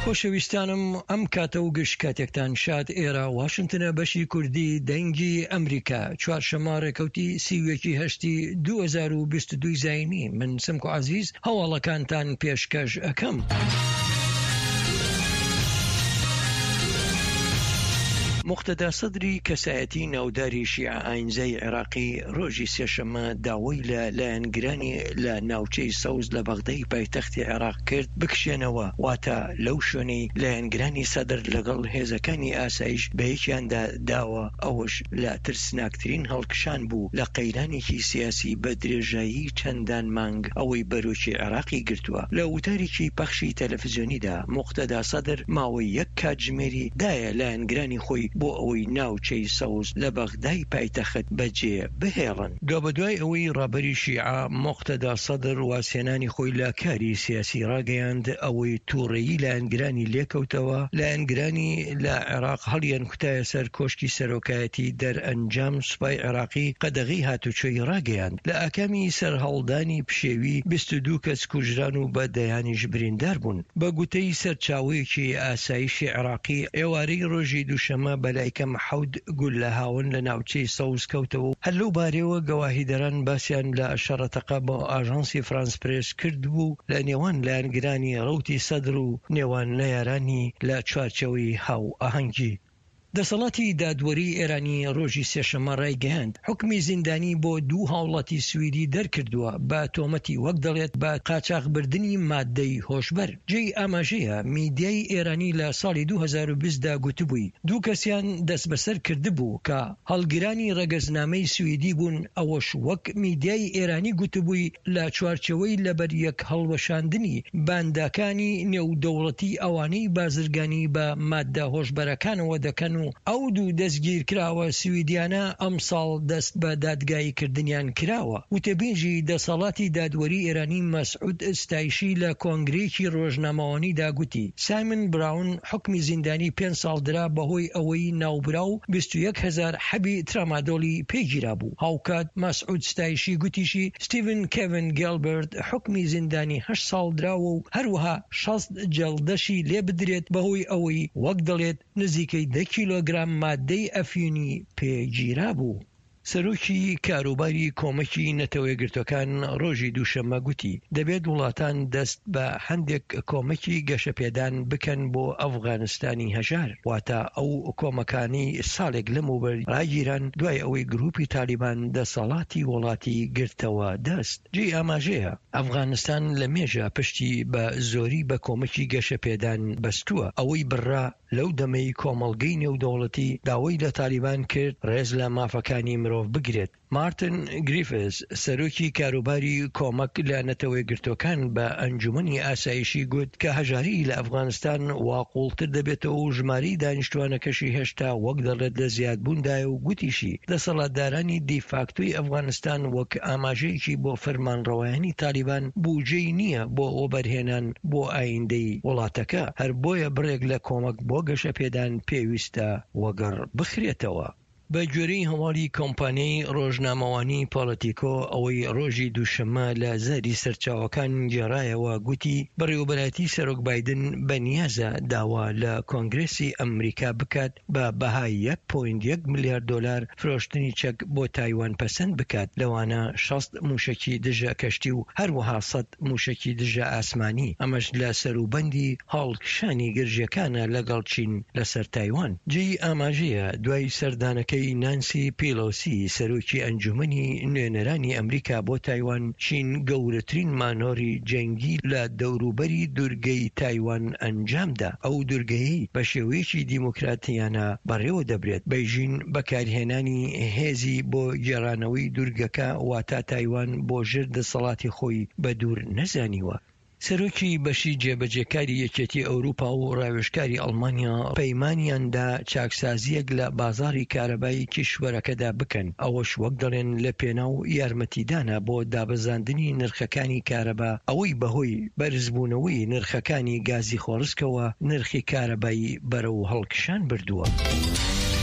خۆشەویستانم ئەم کاتە و گشت کاتێکتان شاد ئێرە واشنگتنە بەشی کوردی دەنگی ئەمریکا چوارشەممە ڕێکەوتی 2022 زاینی من سمک و عەزیز هەواڵەکانتان پێشکەش ئەەکەم. مقتەدا سەدری کەسایەتی ناوداری شیعە ئاینزەی عێراقی ڕۆژی سێشەممە داوای لە لایەنگرانی لە ناوچەی سەوز لە بەغدەی پایتەختی عێراق کرد بکشێنەوە، واتە لەو شوێنەی لایەنگرانی سەدر لەگەڵ هێزەکانی ئاسایش بەیەکیاندا داوە ئەوەش لە ترسناکترین هەڵکشان بوو لە قەیرانێکی سیاسی بە درێژایی چەندان مانگ ئەوەی بەرۆکی عێراقی گرتووە. لە وتارێکی پەخشی تەلەڤیزیۆنیدا مقتەدا سەدر ماوەی یەک کاتژمێری دایە لایەنگرانی خۆی بۆ ئەوەی ناوچەی سەوز لە بەغدای پایتەخت بەجێ بهێڵن. دوای ئەوەی ڕابەری شیعە مقتەدا سەدر واسێنانی خۆی لە کاری سیاسی ڕاگەیاند ئەوەی تووڕێیی لایەنگرانی لێکەوتەوە، لایەنگرانی لە عێراق هەڵیان کوتایە سەر کۆشکی سەرۆکایەتی دەرئەنجام سوپای عێراقی قەدەغی هاتوچۆی ڕاگەیاند. لە ئاکامی سەرهەڵدانی پشێوی 22 کەس کوژران و بە دەیانیش بریندار بوون. بە گوتەی سەرچاوەیەکی ئاسایشی عێراقی ئێوارەی ڕۆژی دووشەممە بەلایکەم حەود گول لە هاون لە ناوچەی سەوز کەوتەوە. هەر لەو بارەوە گەواهیدەران باسییان لە شەڕەتەقە بۆ ئاژانسی فرانس پرێس کرد بوو لە نێوان لایەنگرانی ڕەوتی سەدر و نێوان نەیارانی لە چوارچەوەی هاو ئاهەنگی. دەسەڵاتی دادوەری ئێرانی ڕۆژی سێشەممە ڕایگەیاند حکمی زیندانی بۆ 2 هاوڵاتی سویدی دەرکردووە بە تۆمەتی وەک دەڵێت بە قاچاغبردنی مادەی هۆشبەر. جێی ئاماژەیە میدیای ئێرانی لە ساڵی 2020 دا گوتبووی 2 کەسیان دەست بەسەر کردبوو کە هەڵگرانی ڕەگەزنامەی سویدی بوون. ئەوەش وەک میدیای ئێرانی گوتبووی لە چوارچەوەی لەبەر یەک هەڵوەشاندنی بانداکانی نێودەوڵەتی ئەوانەی بازرگانی بە مادە هۆشبەرەکانەوە دەکەن و ئەو 2 دەستگیرکراوە سویدیانە ئەم ساڵ دەست بە دادگایی کردنیان کراوە. وتەبێژی دەسەڵاتی دادوەری ئێرانی مەسعود ستایشی لە کۆنگرێکی ڕۆژنامەوانیدا گوتی سایمن براون حکمی زیندانی 5 ساڵ درا بەهۆی ئەوەی ناوبراو 21,000 حەبی ترامادۆلی پێگیرا بوو. هاوکات مەسعود ستایشی گوتیشی ستیڤن کێڤن گێلبرت حکمی زیندانی 8 ساڵ دراوە و هەروەها 60 جەڵدەشی لێ بدرێت بەهۆی ئەوەی وەک دەڵێت نزیکەی 10 کیلۆگرام مادەی ئەفیونی پێگیرا بوو. سەرۆکی کاروباری کۆمەکی نەتەوەیەگرتوەکان ڕۆژی دووشەممە گوتی دەبێت وڵاتان دەست بە هەندێک کۆمەکی گەشەپێدان بکەن بۆ ئەفغانستانی هەژار، واتە ئەو کۆمەکانی ساڵێک لەمەوبەر ڕاگیران دوای ئەوەی گروپی تالیبان دەسەڵاتی وڵاتی گرتەوە دەست. جێ ئاماژەیە ئەفغانستان لە مێژە پشتی بە زۆری بە کۆمەکی گەشەپێدان بەستووە. ئەوەی بڕا لەو دەمەی کۆمەڵگەی نێودەوڵەتی داوای لە تالیبان کرد ڕێز لە مافەکانی مرۆڤ بگرێت. مارتن گریفز سەرۆکی کاروباری کۆمەک لە نەتەوەیەگرتوەکان بە ئەنجومەنی ئاسایشی گوت کە هەژاری لە ئەفغانستان واقوڵتر دەبێتەوە و ژماری دانیشتوانەکەشی هێشتا وەک دەڵێت لە زیادبووندایە و گوتیشی دەسەڵاتدارانی دیفاکتۆی ئەفغانستان وەک ئاماژەیەکی بۆ فەرمانڕەوایانی تالیبان بوجەی نییە بۆ وەبەرهێنان بۆ ئایندەی وڵاتەکە، هەر بۆیە بڕێک لە کۆمەک بۆ گەشەپێدان پێویستە وەگەڕ بخرێتەوە. بە گوێرەی هەواڵی کۆمپانیای ڕۆژنامەوانی پۆلتیکۆ ئەوەی ڕۆژی دووشەممە لە زەری سەرچاوەکان گێڕایەوە گوتی بەڕێوەبەرەتی سەرۆک بایدن بەنیازە داوا لە کۆنگرێسی ئەمریکا بکات بە بەهای 1.1 میلیارد دۆلار فرۆشتنی چەک بۆ تایوان پەسەند بکات، لەوانە 60 موشکی دژە کەشتی و هەروەها 100 موشکی دژە ئاسمانی. ئەمەش لە سەروبەندی هەڵکشانی گرژیەکانە لەگەڵ چین لەسەر تایوان. جێی ئاماژەیە دوای سەردانەکەی نانسی پیلۆسی سەرۆکی ئەنجومەنی نوێنەرانی ئەمریکا بۆ تایوان چین گەورەترین مانۆری جەنگی لە دەوروبەری دورگەی تایوان ئەنجامدا. ئەو دورگەیی بە شێوەیەکی دیموکراتیانە بەڕێوە دەبرێت. بەیژین بەکارهێنانی هێزی بۆ گێڕانەوەی دورگەکە واتە تایوان بۆ ژێر دەسەڵاتی خۆی بە دوور نەزانیوە. سەرۆکی بەشی جێبەجێکاری یەکێتی ئەوروپا و ڕاوێژکاری ئەڵمانیا پەیمانیاندا چاکسازیەک لە بازاری کارەبایی کیشوەرەکەدا بکەن. ئەوەش وەک دەڵێن لە پێناو یارمەتیدانە بۆ دابەزاندنی نرخەکانی کارەبا، ئەوەی بەهۆی بەرزبوونەوەی نرخەکانی گازی خۆڵسکەوە نرخی کارەبایی بەرەو هەڵکشان بردووە.